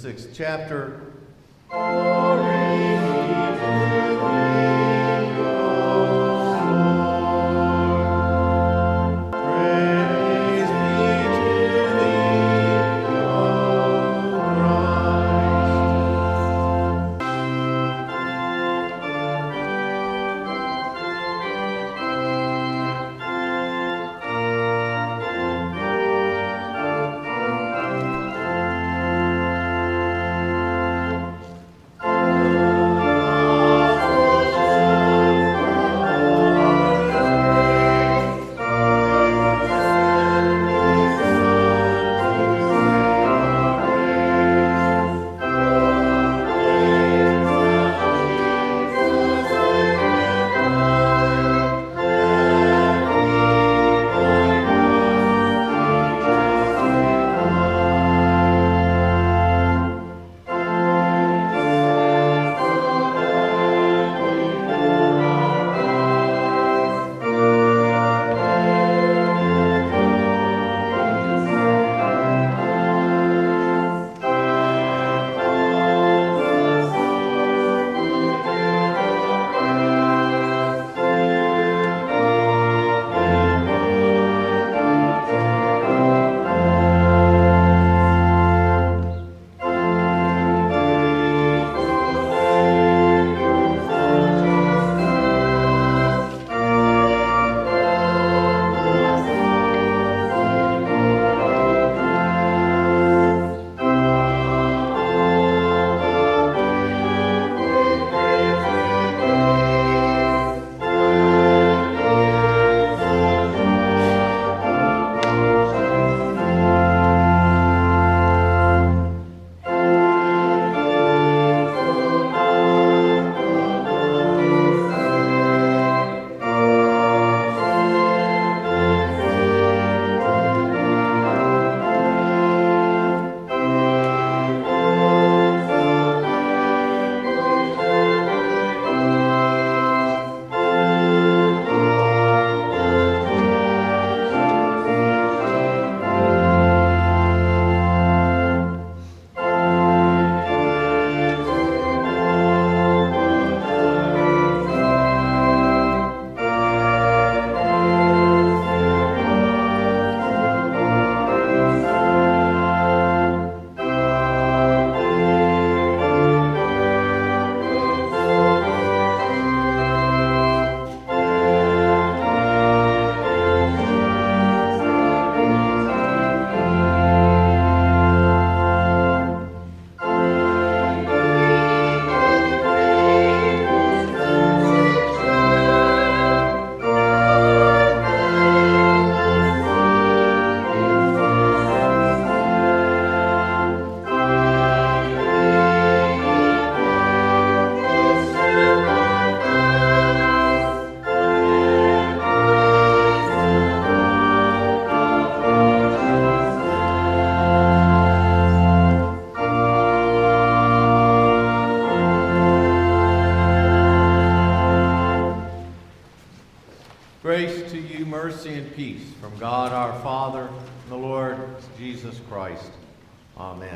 6th chapter. Grace to you, mercy and peace from God our Father and the Lord Jesus Christ. Amen.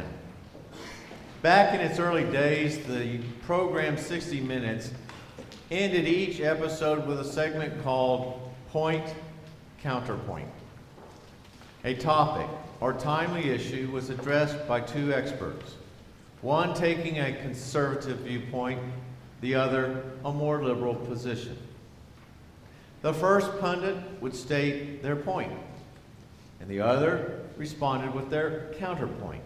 Back in its early days, the program 60 Minutes ended each episode with a segment called Point Counterpoint. A topic or timely issue was addressed by two experts, one taking a conservative viewpoint, the other a more liberal position. The first pundit would state their point, and the other responded with their counterpoint.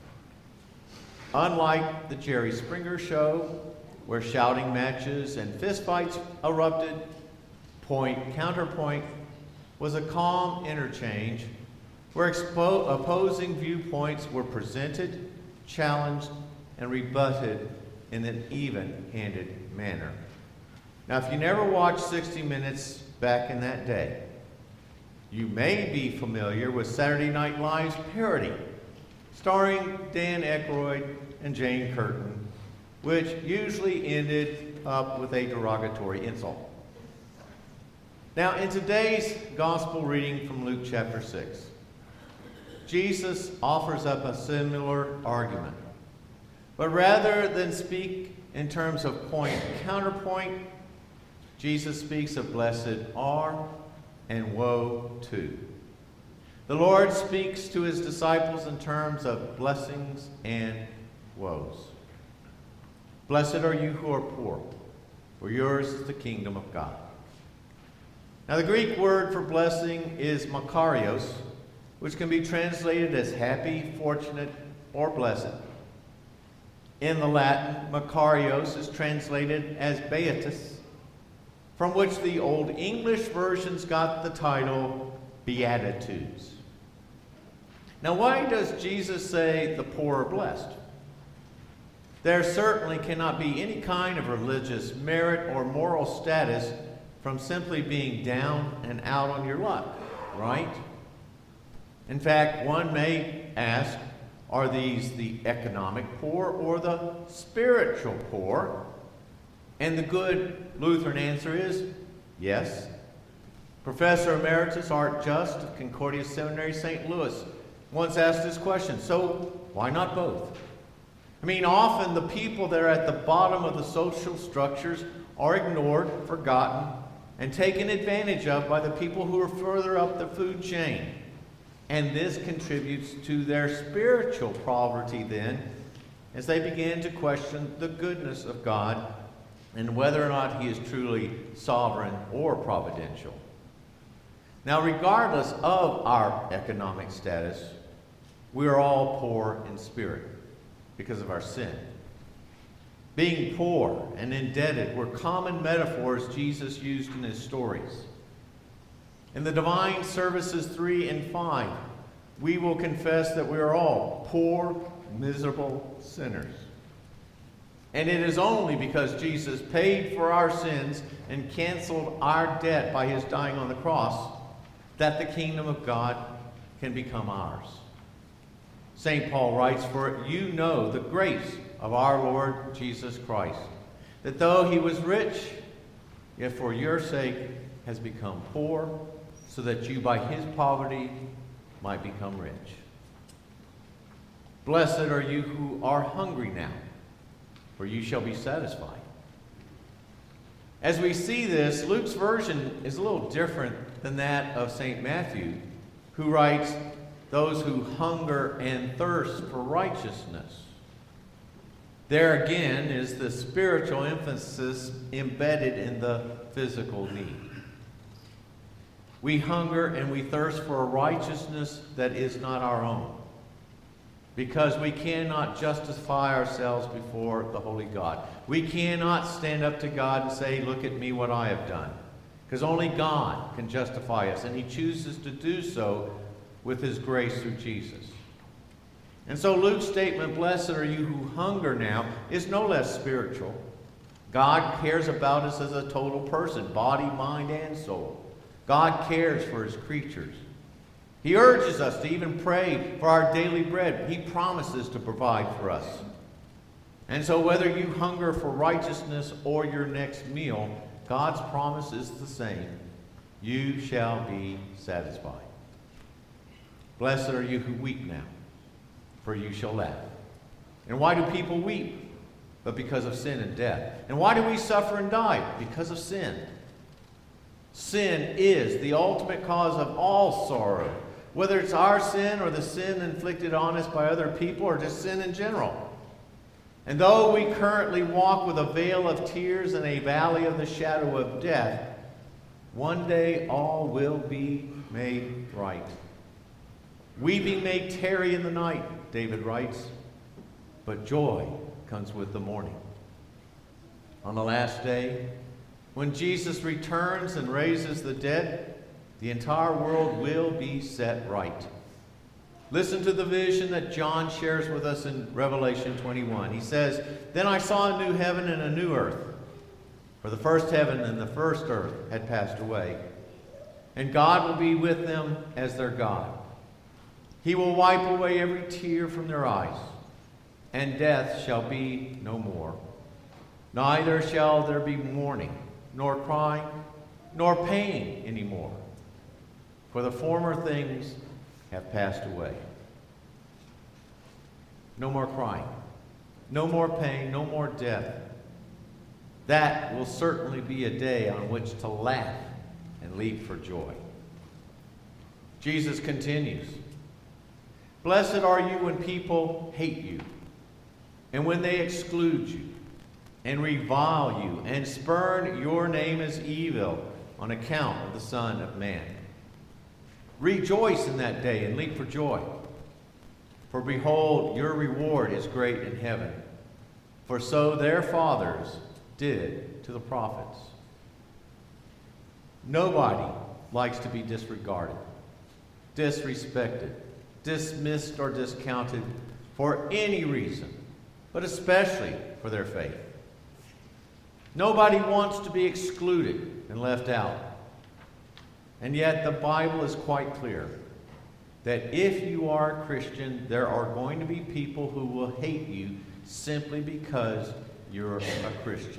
Unlike the Jerry Springer show, where shouting matches and fistfights erupted, point-counterpoint was a calm interchange where opposing viewpoints were presented, challenged, and rebutted in an even-handed manner. Now, if you never watched 60 Minutes back in that day, you may be familiar with Saturday Night Live's parody, starring Dan Aykroyd and Jane Curtin, which usually ended up with a derogatory insult. Now, in today's gospel reading from Luke chapter 6, Jesus offers up a similar argument. But rather than speak in terms of point and counterpoint, Jesus speaks of blessed are and woe to. The Lord speaks to his disciples in terms of blessings and woes. Blessed are you who are poor, for yours is the kingdom of God. Now the Greek word for blessing is makarios, which can be translated as happy, fortunate, or blessed. In the Latin, makarios is translated as beatus, from which the Old English versions got the title Beatitudes. Now, why does Jesus say the poor are blessed? There certainly cannot be any kind of religious merit or moral status from simply being down and out on your luck, right? In fact, one may ask, are these the economic poor or the spiritual poor? And the good Lutheran answer is yes. Professor Emeritus Art Just of Concordia Seminary, St. Louis, once asked this question, so why not both? I mean, often the people that are at the bottom of the social structures are ignored, forgotten, and taken advantage of by the people who are further up the food chain. And this contributes to their spiritual poverty then, as they begin to question the goodness of God and whether or not he is truly sovereign or providential. Now, regardless of our economic status, we are all poor in spirit because of our sin. Being poor and indebted were common metaphors Jesus used in his stories. In the Divine Services 3 and 5, we will confess that we are all poor, miserable sinners. And it is only because Jesus paid for our sins and canceled our debt by his dying on the cross that the kingdom of God can become ours. St. Paul writes, "For you know the grace of our Lord Jesus Christ, that though he was rich, yet for your sake has become poor, so that you by his poverty might become rich." Blessed are you who are hungry now, for you shall be satisfied. As we see this, Luke's version is a little different than that of St. Matthew, who writes, "Those who hunger and thirst for righteousness." There again is the spiritual emphasis embedded in the physical need. We hunger and we thirst for a righteousness that is not our own, because we cannot justify ourselves before the holy God. We cannot stand up to God and say, "Look at me, what I have done," because only God can justify us, and he chooses to do so with his grace through Jesus. And so Luke's statement, "Blessed are you who hunger now," is no less spiritual. God cares about us as a total person, body, mind, and soul. God cares for his creatures. He urges us to even pray for our daily bread. He promises to provide for us. And so whether you hunger for righteousness or your next meal, God's promise is the same. You shall be satisfied. Blessed are you who weep now, for you shall laugh. And why do people weep? But because of sin and death. And why do we suffer and die? Because of sin. Sin is the ultimate cause of all sorrow, whether it's our sin or the sin inflicted on us by other people or just sin in general. And though we currently walk with a veil of tears in a valley of the shadow of death, one day all will be made right. Weeping may tarry in the night, David writes, but joy comes with the morning. On the last day, when Jesus returns and raises the dead, the entire world will be set right. Listen to the vision that John shares with us in Revelation 21. He says, "Then I saw a new heaven and a new earth, for the first heaven and the first earth had passed away, and God will be with them as their God. He will wipe away every tear from their eyes, and death shall be no more. Neither shall there be mourning, nor crying, nor pain anymore, for the former things have passed away." No more crying. no more pain, no more death. That will certainly be a day on which to laugh and leap for joy. Jesus continues, "Blessed are you when people hate you, and when they exclude you, and revile you, and spurn your name as evil on account of the Son of Man. Rejoice in that day and leap for joy. For behold, your reward is great in heaven. For so their fathers did to the prophets." Nobody likes to be disregarded, disrespected, dismissed, or discounted for any reason, but especially for their faith. Nobody wants to be excluded and left out. And yet the Bible is quite clear that if you are a Christian, there are going to be people who will hate you simply because you're a Christian.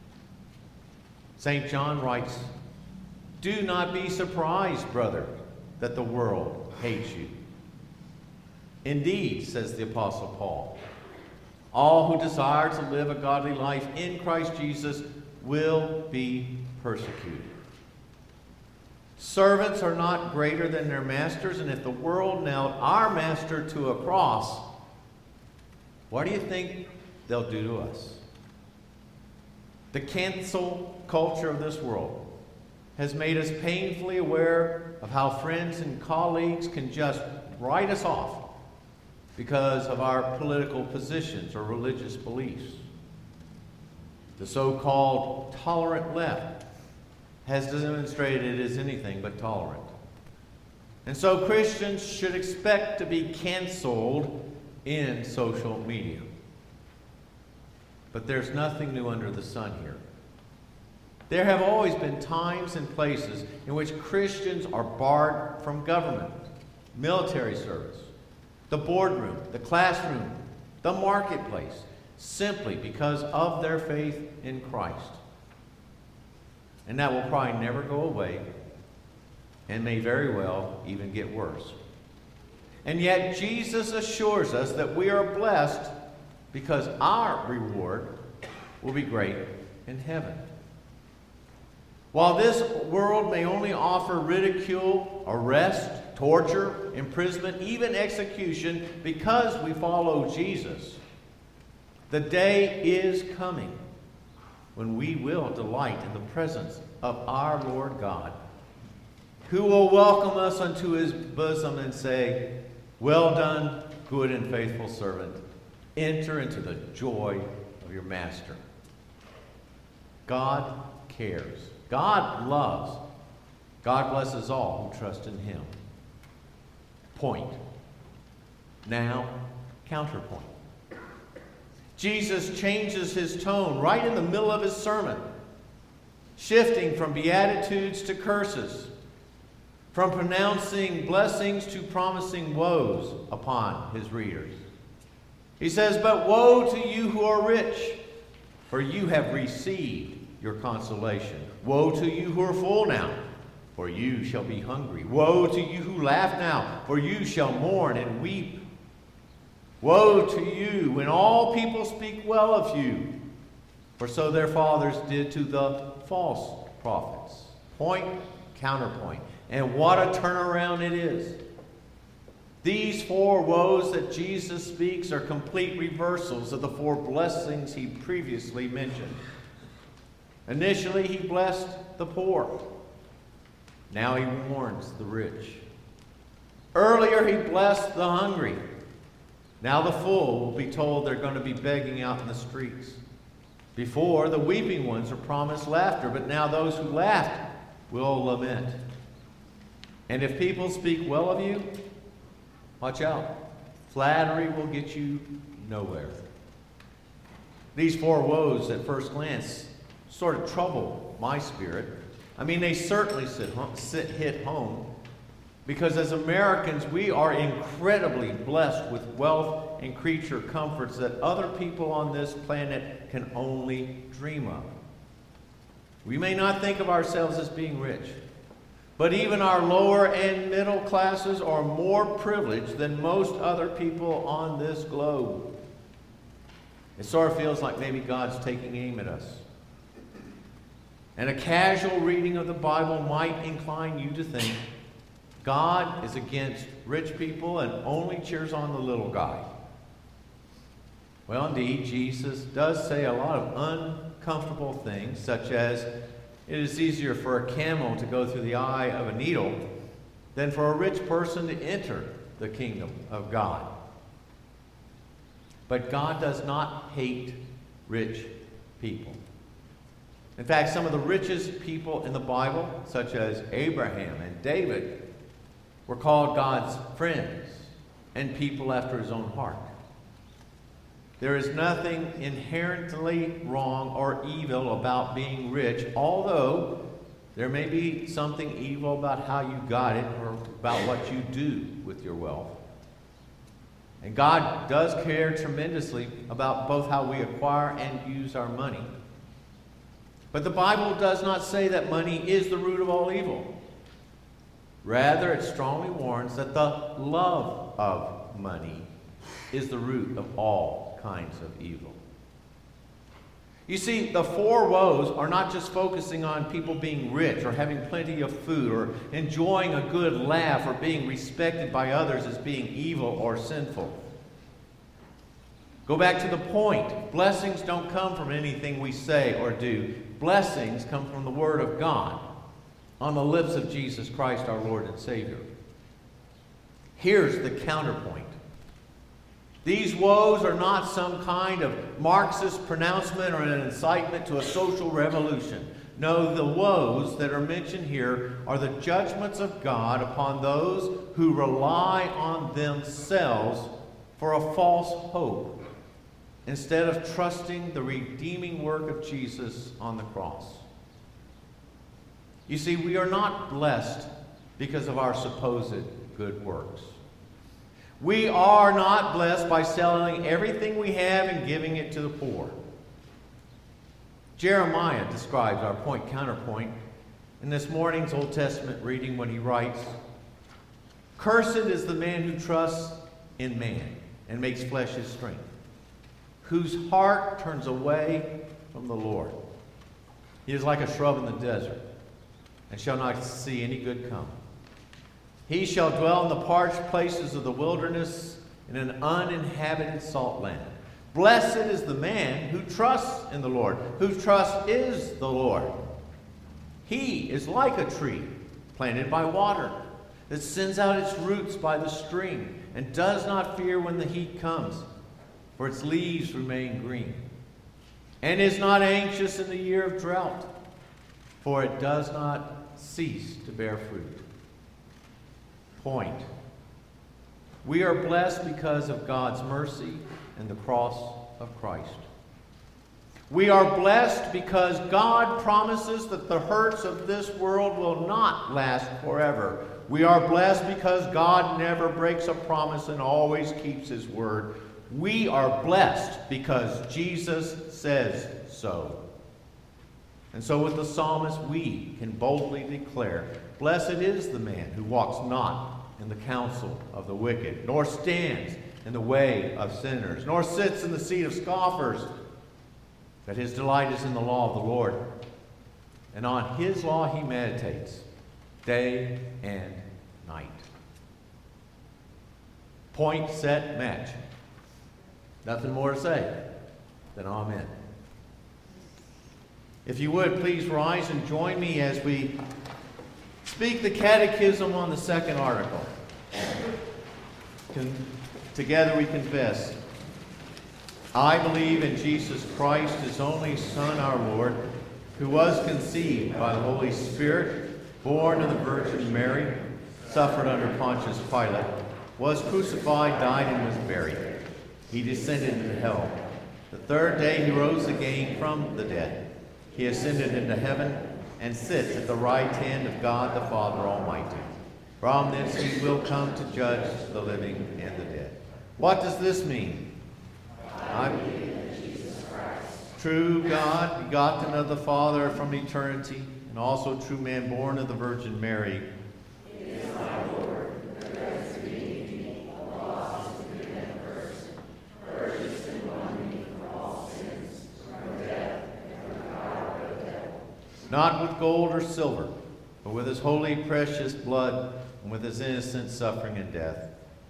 St. John writes, "Do not be surprised, brother, that the world hates you. Indeed," says the Apostle Paul, "all who desire to live a godly life in Christ Jesus will be persecuted." Servants are not greater than their masters, and if the world nailed our master to a cross, what do you think they'll do to us? The cancel culture of this world has made us painfully aware of how friends and colleagues can just write us off because of our political positions or religious beliefs. The so-called tolerant left has demonstrated it is anything but tolerant. And so Christians should expect to be canceled in social media. But there's nothing new under the sun here. There have always been times and places in which Christians are barred from government, military service, the boardroom, the classroom, the marketplace, simply because of their faith in Christ. And that will probably never go away and may very well even get worse. And yet Jesus assures us that we are blessed because our reward will be great in heaven. While this world may only offer ridicule, arrest, torture, imprisonment, even execution because we follow Jesus, the day is coming when we will delight in the presence of our Lord God, who will welcome us unto his bosom and say, "Well done, good and faithful servant. Enter into the joy of your master." God cares. God loves. God blesses all who trust in him. Point. Now, counterpoint. Jesus changes his tone right in the middle of his sermon, shifting from beatitudes to curses, from pronouncing blessings to promising woes upon his readers. He says, "But woe to you who are rich, for you have received your consolation. Woe to you who are full now, for you shall be hungry. Woe to you who laugh now, for you shall mourn and weep. Woe to you when all people speak well of you, for so their fathers did to the false prophets." Point, counterpoint. And what a turnaround it is. These four woes that Jesus speaks are complete reversals of the four blessings he previously mentioned. Initially, he blessed the poor. Now he warns the rich. Earlier, he blessed the hungry. Now the full will be told they're going to be begging out in the streets. Before, the weeping ones are promised laughter, but now those who laughed will lament. And if people speak well of you, watch out. Flattery will get you nowhere. These four woes at first glance sort of trouble my spirit. I mean, they certainly hit home, because as Americans, we are incredibly blessed with wealth and creature comforts that other people on this planet can only dream of. We may not think of ourselves as being rich, but even our lower and middle classes are more privileged than most other people on this globe. It sort of feels like maybe God's taking aim at us. And a casual reading of the Bible might incline you to think God is against rich people and only cheers on the little guy. Well, indeed, Jesus does say a lot of uncomfortable things, such as it is easier for a camel to go through the eye of a needle than for a rich person to enter the kingdom of God. But God does not hate rich people. In fact, some of the richest people in the Bible, such as Abraham and David, were called God's friends and people after his own heart. There is nothing inherently wrong or evil about being rich, although there may be something evil about how you got it or about what you do with your wealth. And God does care tremendously about both how we acquire and use our money. But the Bible does not say that money is the root of all evil. Rather, it strongly warns that the love of money is the root of all kinds of evil. You see, the four woes are not just focusing on people being rich or having plenty of food or enjoying a good laugh or being respected by others as being evil or sinful. Go back to the point. Blessings don't come from anything we say or do. Blessings come from the Word of God on the lips of Jesus Christ, our Lord and Savior. Here's the counterpoint. These woes are not some kind of Marxist pronouncement or an incitement to a social revolution. No, the woes that are mentioned here are the judgments of God upon those who rely on themselves for a false hope, instead of trusting the redeeming work of Jesus on the cross. You see, we are not blessed because of our supposed good works. We are not blessed by selling everything we have and giving it to the poor. Jeremiah describes our point-counterpoint in this morning's Old Testament reading when he writes, "Cursed is the man who trusts in man and makes flesh his strength, whose heart turns away from the Lord. He is like a shrub in the desert, and shall not see any good come. He shall dwell in the parched places of the wilderness, in an uninhabited salt land. Blessed is the man who trusts in the Lord, whose trust is the Lord. He is like a tree planted by water, that sends out its roots by the stream, and does not fear when the heat comes, for its leaves remain green, and is not anxious in the year of drought, for it does not cease to bear fruit." Point. We are blessed because of God's mercy and the cross of Christ. We are blessed because God promises that the hurts of this world will not last forever. We are blessed because God never breaks a promise and always keeps his word. We are blessed because Jesus says so. And so with the psalmist, we can boldly declare, "Blessed is the man who walks not in the counsel of the wicked, nor stands in the way of sinners, nor sits in the seat of scoffers, but his delight is in the law of the Lord. And on his law he meditates day and night." Point, set, match. Nothing more to say than amen. If you would, please rise and join me as we speak the catechism on the second article. Together we confess, "I believe in Jesus Christ, his only Son, our Lord, who was conceived by the Holy Spirit, born of the Virgin Mary, suffered under Pontius Pilate, was crucified, died, and was buried. He descended into hell. The third day he rose again from the dead. He ascended into heaven and sits at the right hand of God the Father Almighty. From thence he will come to judge the living and the dead." What does this mean? I believe in Jesus Christ, true God, begotten of the Father from eternity, and also true man, born of the Virgin Mary. He is my Lord, and rescued me, a lost and condemned person, purchased and won me from all not with gold or silver, but with his holy, precious blood, and with his innocent suffering and death.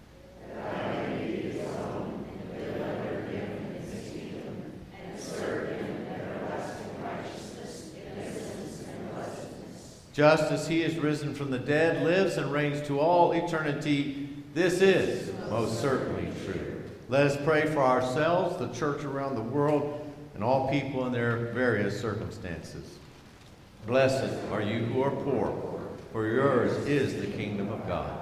Just as he is risen from the dead, lives and reigns to all eternity, this is most certainly true. Let us pray for ourselves, the church around the world, and all people in their various circumstances. Blessed are you who are poor, for yours is the kingdom of God.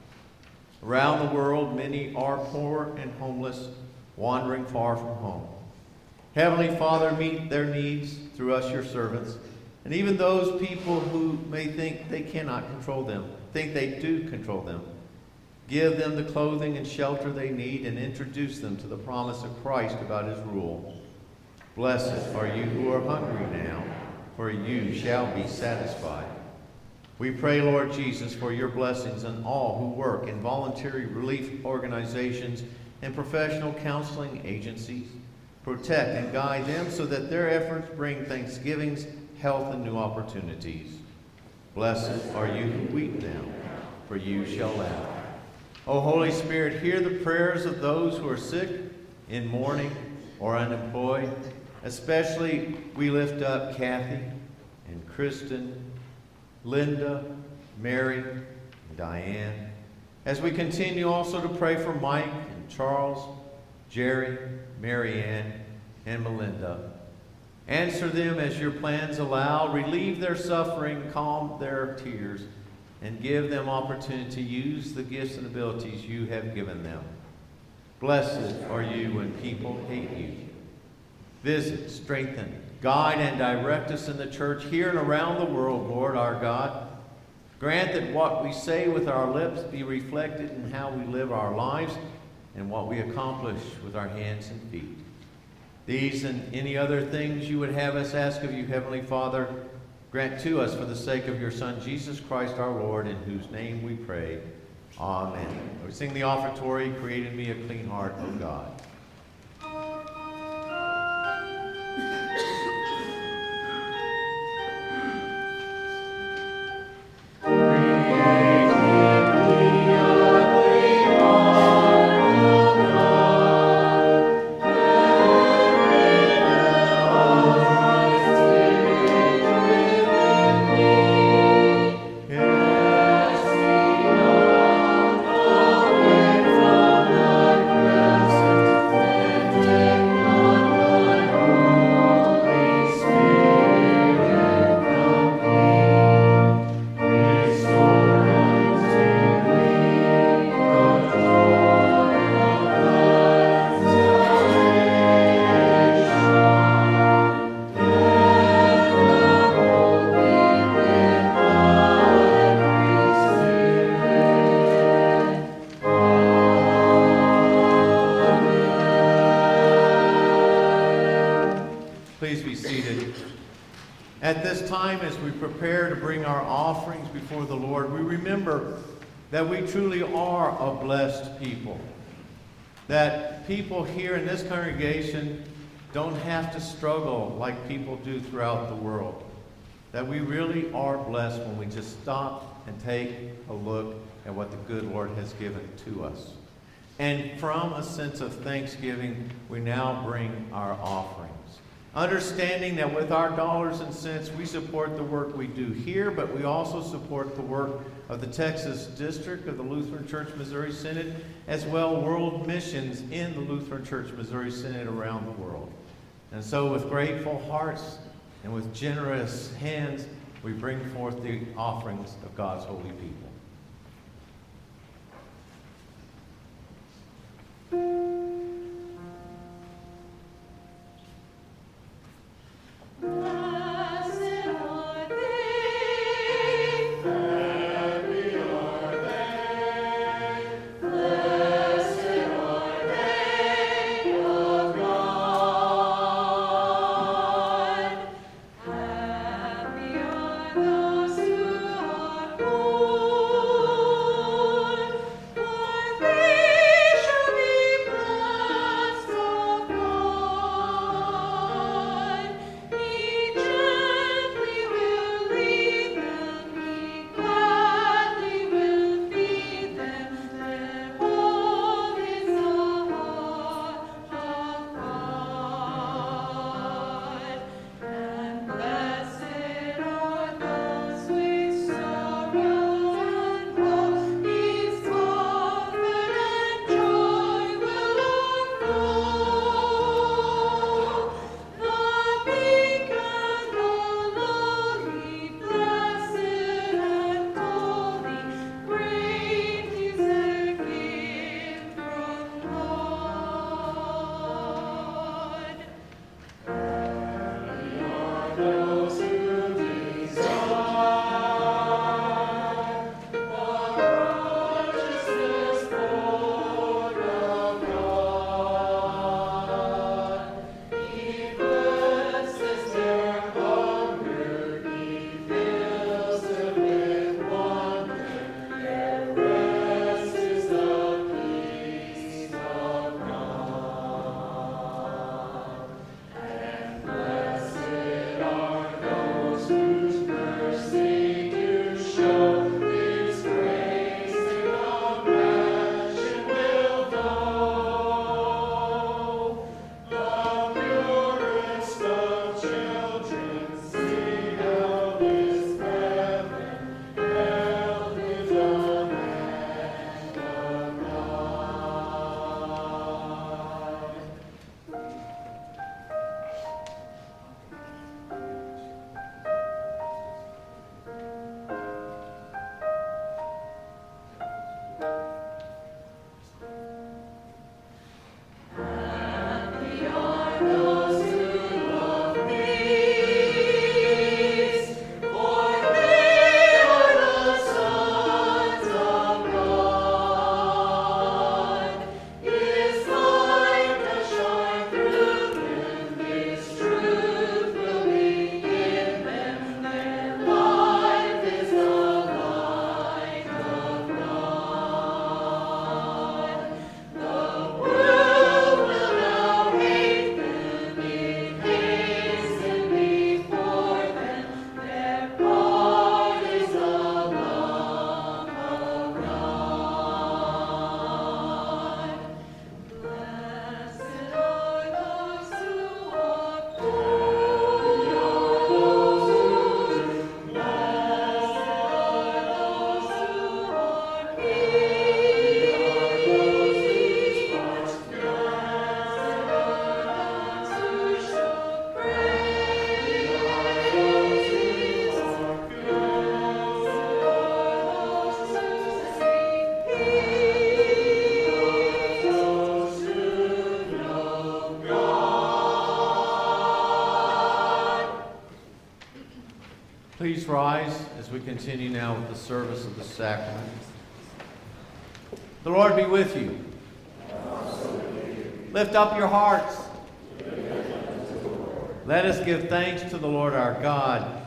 Around the world, many are poor and homeless, wandering far from home. Heavenly Father, meet their needs through us, your servants, and even those people who may think they cannot control them, think they do control them. Give them the clothing and shelter they need and introduce them to the promise of Christ about his rule. Blessed are you who are hungry now, for you shall be satisfied. We pray, Lord Jesus, for your blessings on all who work in voluntary relief organizations and professional counseling agencies. Protect and guide them so that their efforts bring thanksgivings, health, and new opportunities. Blessed are you who weep now, for you shall laugh. O Holy Spirit, hear the prayers of those who are sick, in mourning, or unemployed. Especially we lift up Kathy and Kristen, Linda, Mary, and Diane. As we continue also to pray for Mike and Charles, Jerry, Mary Ann, and Melinda. Answer them as your plans allow. Relieve their suffering, calm their tears, and give them opportunity to use the gifts and abilities you have given them. Blessed are you when people hate you. Visit, strengthen, guide, and direct us in the church here and around the world, Lord our God. Grant that what we say with our lips be reflected in how we live our lives and what we accomplish with our hands and feet. These and any other things you would have us ask of you, Heavenly Father, grant to us for the sake of your Son, Jesus Christ our Lord, in whose name we pray. Amen. We sing the offertory, Create in me a clean heart, O God. At this time, as we prepare to bring our offerings before the Lord, we remember that we truly are a blessed people. That people here in this congregation don't have to struggle like people do throughout the world. That we really are blessed when we just stop and take a look at what the good Lord has given to us. And from a sense of thanksgiving, we now bring our offerings. Understanding that with our dollars and cents, we support the work we do here, but we also support the work of the Texas District of the Lutheran Church Missouri Synod, as well world missions in the Lutheran Church Missouri Synod around the world. And so with grateful hearts and with generous hands, we bring forth the offerings of God's holy people. Please rise as we continue now with the service of the sacrament. The Lord be with you. Lift up your hearts. Let us give thanks to the Lord our God.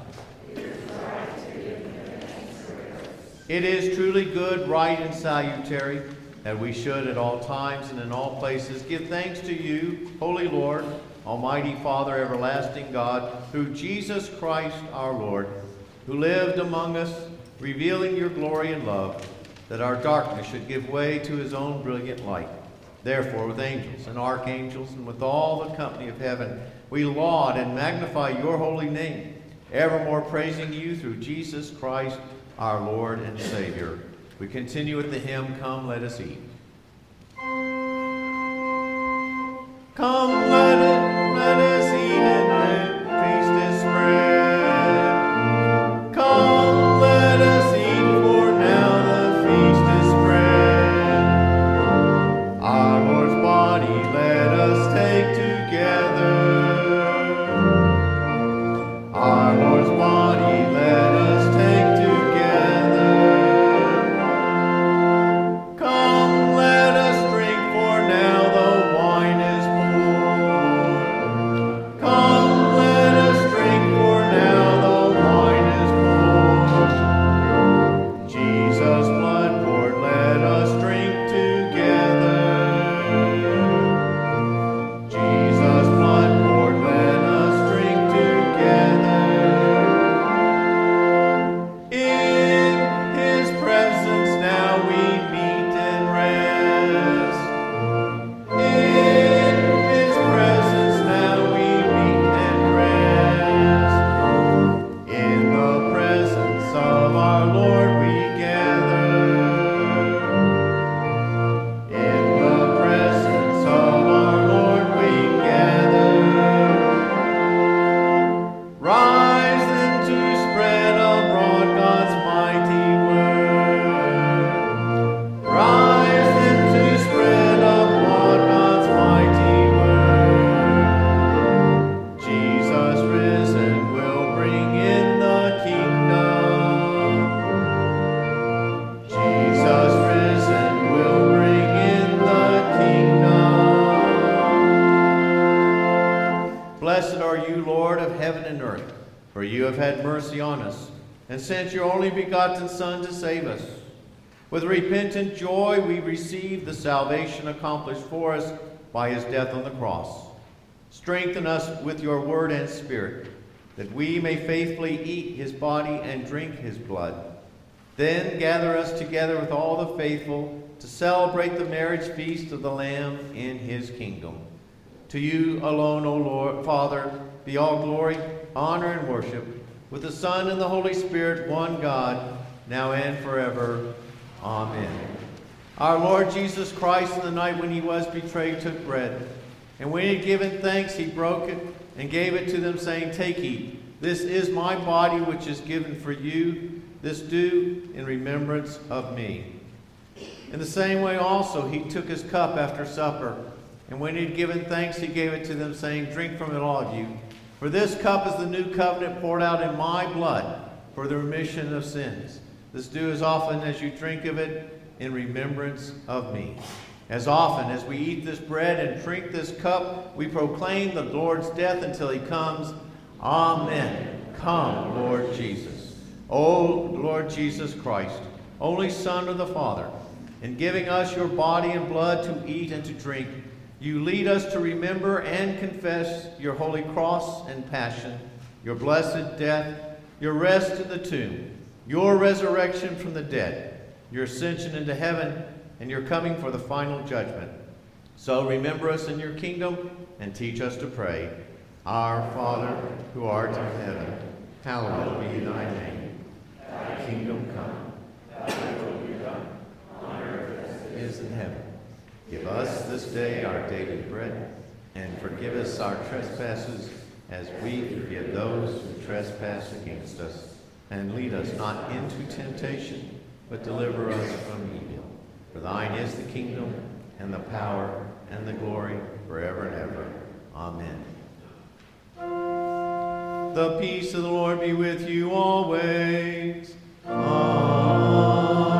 It is truly good, right, and salutary that we should at all times and in all places give thanks to you, Holy Lord, Almighty Father, everlasting God, through Jesus Christ our Lord, who lived among us, revealing your glory and love, that our darkness should give way to his own brilliant light. Therefore, with angels and archangels and with all the company of heaven, we laud and magnify your holy name, evermore praising you through Jesus Christ, our Lord and Savior. We continue with the hymn, Come, Let Us Eat. Come, let us eat and the feast is spread. Come, let us eat, for now the feast is spread. Our Lord's body let us take together. Our Lord's body let us take together. Come, let us drink, for now the wine is poured. Come, let us drink, for now the wine is poured. Jesus' blood poured, let us drink together. Jesus' blood poured, let us drink together. and earth. For you have had mercy on us, and sent your only begotten Son to save us. With repentant joy we receive the salvation accomplished for us by his death on the cross. Strengthen us with your word and spirit, that we may faithfully eat his body and drink his blood. Then gather us together with all the faithful to celebrate the marriage feast of the Lamb in his kingdom. To you alone, O Lord, Father, be all glory, honor, and worship, with the Son and the Holy Spirit, one God, now and forever. Amen. Our Lord Jesus Christ, in the night when he was betrayed, took bread. And when he had given thanks, he broke it and gave it to them, saying, Take, eat. This is my body, which is given for you. This do in remembrance of me. In the same way also he took his cup after supper. And when he had given thanks, he gave it to them, saying, Drink from it, all of you. For this cup is the new covenant poured out in my blood for the remission of sins. This do as often as you drink of it in remembrance of me. As often as we eat this bread and drink this cup, we proclaim the Lord's death until he comes. Amen. Come, Lord Jesus. O Lord Jesus Christ, only Son of the Father, in giving us your body and blood to eat and to drink, you lead us to remember and confess your holy cross and passion, your blessed death, your rest in the tomb, your resurrection from the dead, your ascension into heaven, and your coming for the final judgment. So remember us in your kingdom and teach us to pray. Our Father, who art in heaven, hallowed be thy name. Thy kingdom come, thy will be done, on earth as it is in heaven. Give us this day our daily bread, and forgive us our trespasses, as we forgive those who trespass against us. And lead us not into temptation, but deliver us from evil. For thine is the kingdom, and the power, and the glory, forever and ever. Amen. The peace of the Lord be with you always. Amen.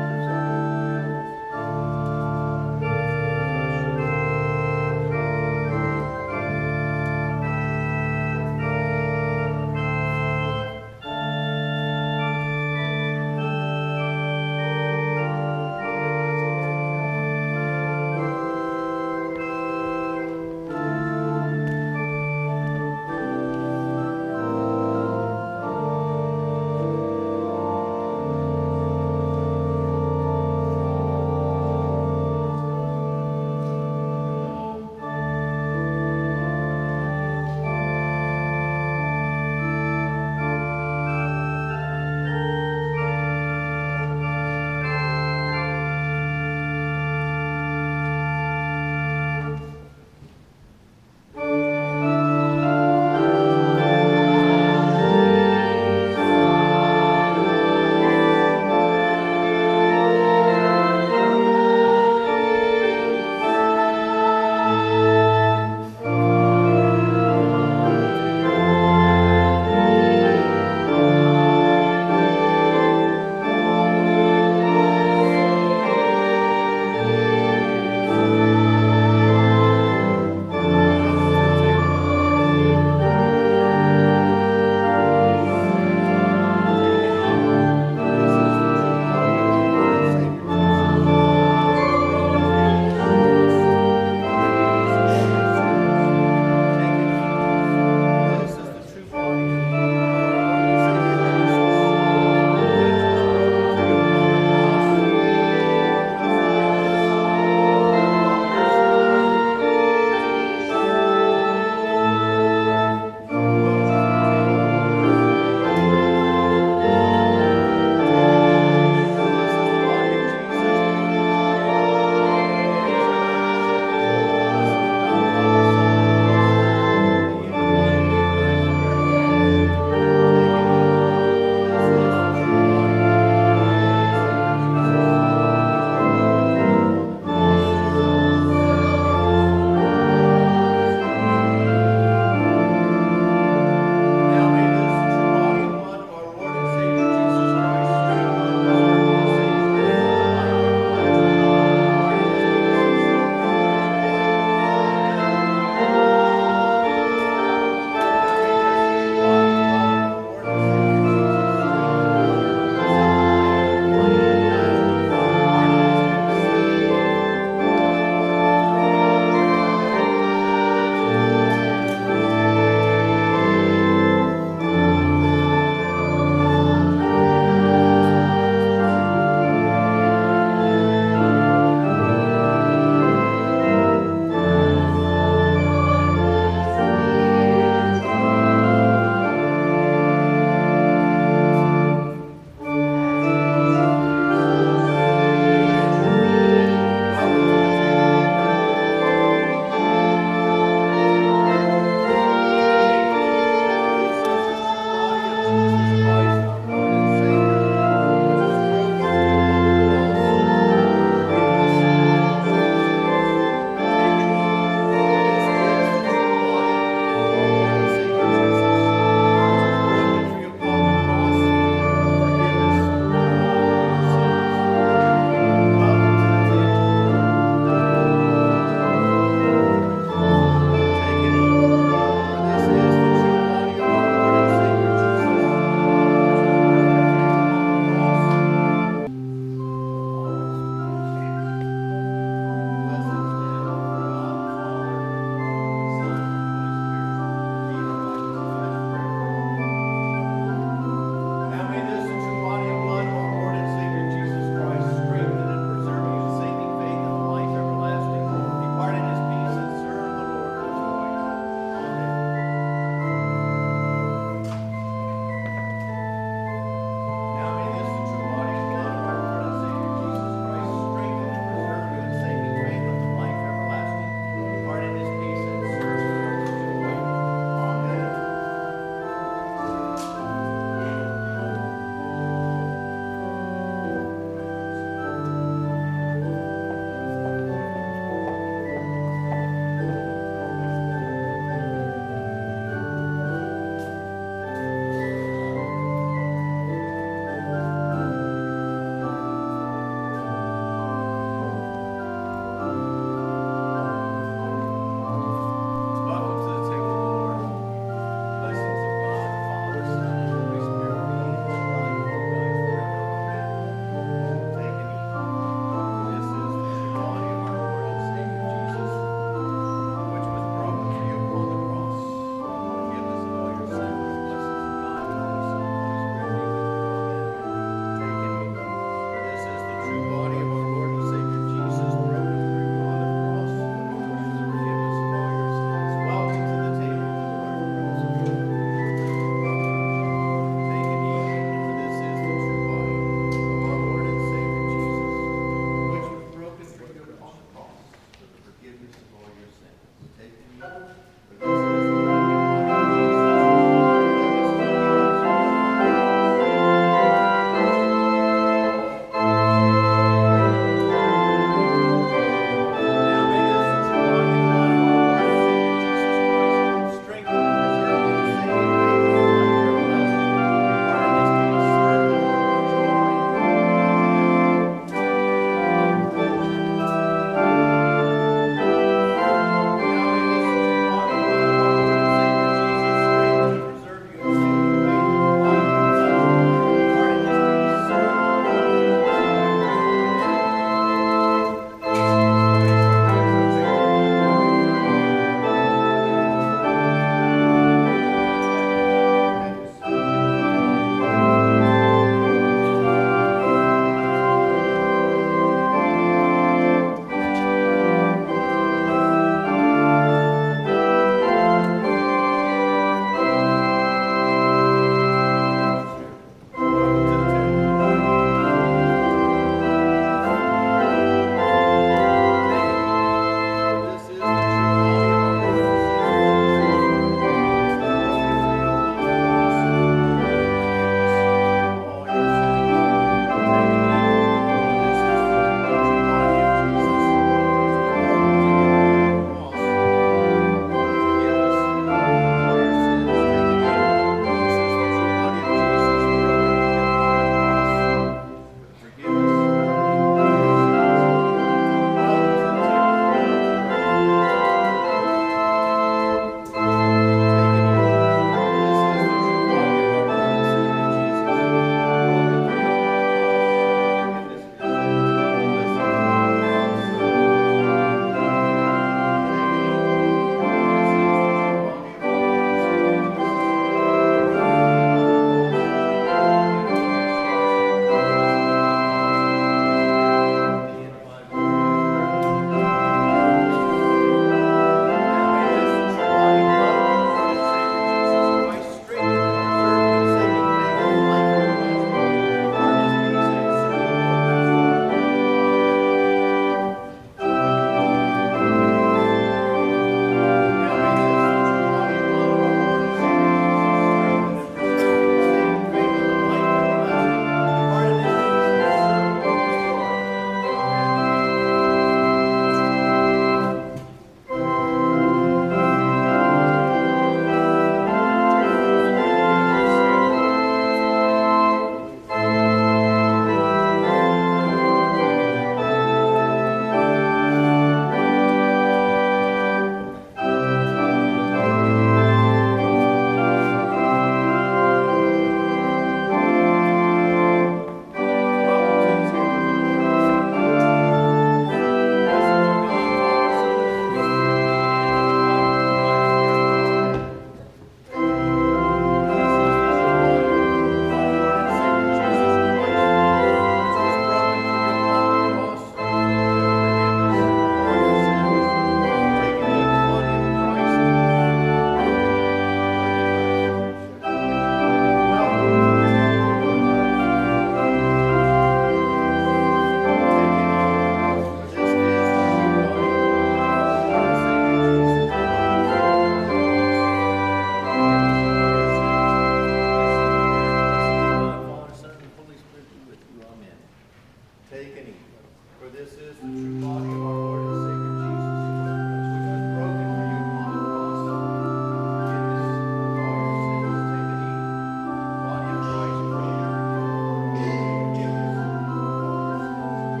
For this is the true body of our Lord and Savior Jesus, which was broken for you upon the cross. Forgiveness of all your sins. Take and eat. Body of Christ broken. Forgiveness of all your sins.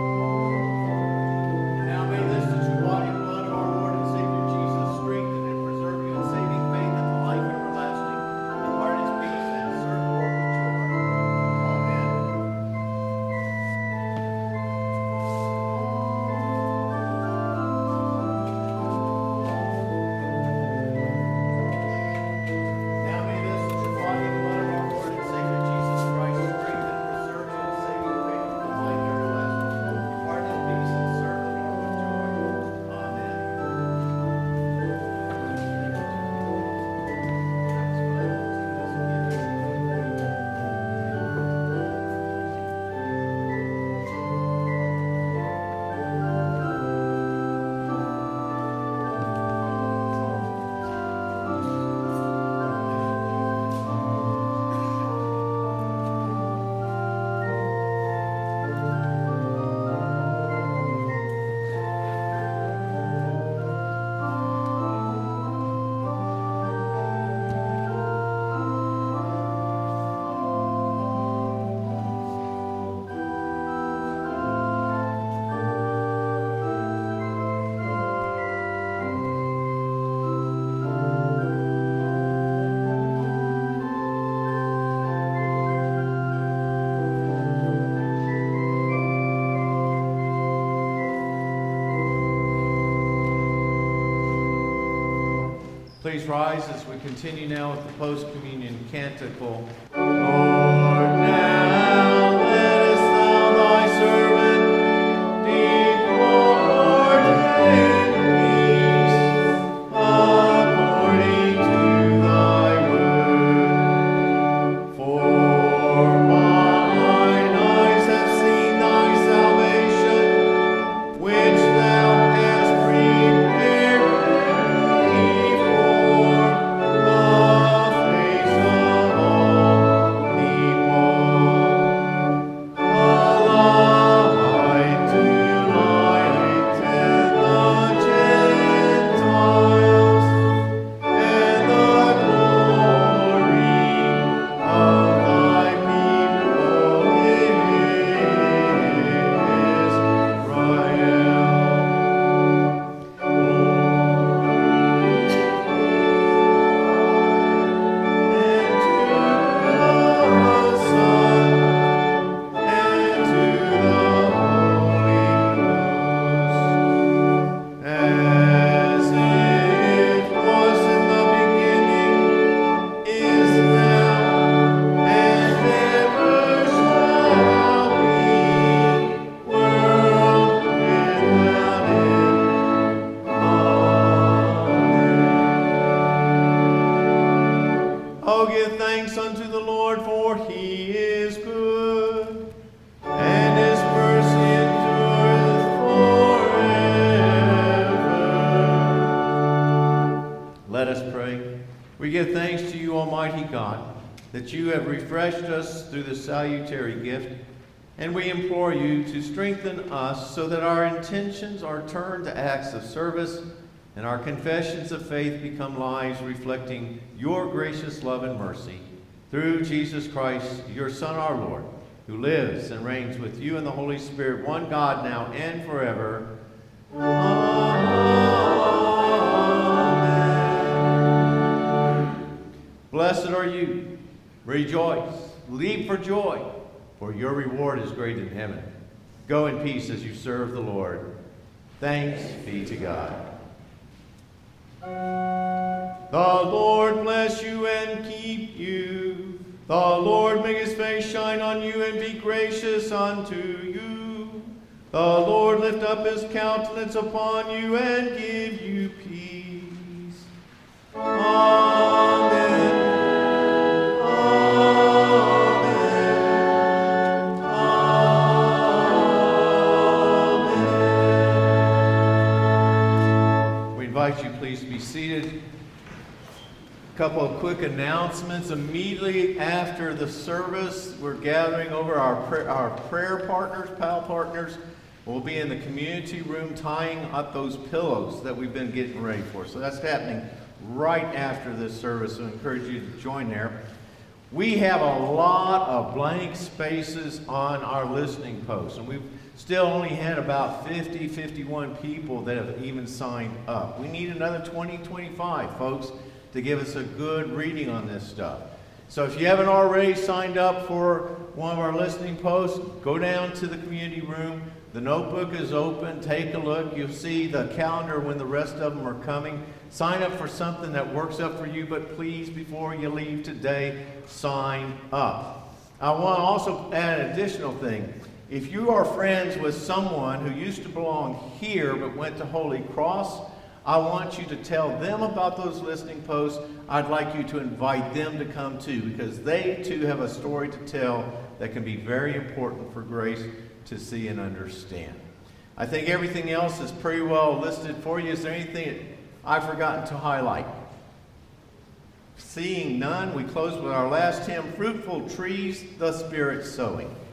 And now may this, the true body and blood of our Lord and Savior Jesus, strengthen and preserve you in saving faith and the life everlasting. Impart his peace and serve the Lord with joy. Amen. Now may this, the true body and blood of our Lord and Savior Jesus Christ, strengthen and preserve you in saving faith and the life everlasting. Impart his peace and serve the Lord with joy. Amen. Please rise as we continue now with the post-communion canticle. Lord, now lettest thou thy servant depart in peace, according to thy word. For mine eyes have seen thy salvation, which thou hast prepared before the face of all We give thanks to you, Almighty God, that you have refreshed us through the salutary gift, and we implore you to strengthen us so that our intentions are turned to acts of service and our confessions of faith become lives reflecting your gracious love and mercy. Through Jesus Christ, your Son, our Lord, who lives and reigns with you in the Holy Spirit, one God, now and forever. Amen. Blessed are you. Rejoice. Leap for joy, for your reward is great in heaven. Go in peace as you serve the Lord. Thanks be to God. The Lord bless you and keep you. The Lord make his face shine on you and be gracious unto you. The Lord lift up his countenance upon you and give you peace. Amen. Amen. Amen. We invite you please to be seated. Couple of quick announcements. Immediately after the service, we're gathering over our prayer partners, PAL partners, We'll be in the community room tying up those pillows that we've been getting ready for. So that's happening right after this service, so I encourage you to join there. We have a lot of blank spaces on our listening posts, and we've still only had about 51 people that have even signed up. We need another 25 folks to give us a good reading on this stuff. So if you haven't already signed up for one of our listening posts, go down to the community room. The notebook is open. Take a look. You'll see the calendar when the rest of them are coming. Sign up for something that works up for you, but please, before you leave today, sign up. I want to also add an additional thing. If you are friends with someone who used to belong here but went to Holy Cross, I want you to tell them about those listening posts. I'd like you to invite them to come too, because they too have a story to tell that can be very important for Grace to see and understand. I think everything else is pretty well listed for you. Is there anything I've forgotten to highlight? Seeing none, we close with our last hymn, Fruitful Trees, the Spirit Sowing.